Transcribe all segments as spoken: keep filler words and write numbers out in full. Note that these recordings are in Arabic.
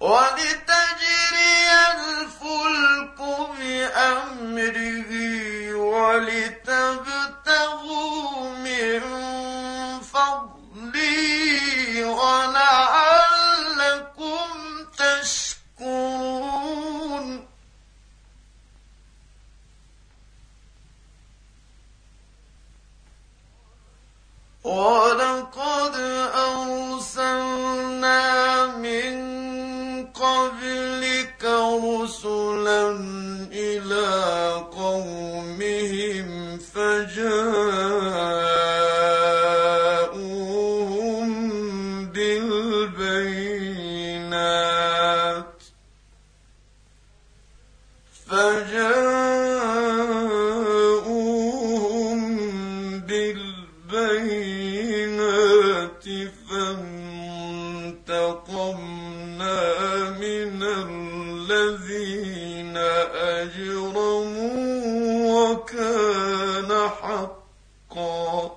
ولتجري الفلك بأمره ولتبتغوا من فضله ولعلكم تشكرون ولقد أرسلنا من قبلك رسلا إلى قومهم فجاءوهم بالبينات فجاءوهم بالبينات فانتقمنا من الذين أجرموا وكان حقا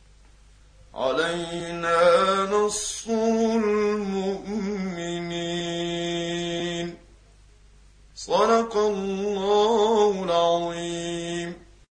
علينا نصر المؤمنين. صدق الله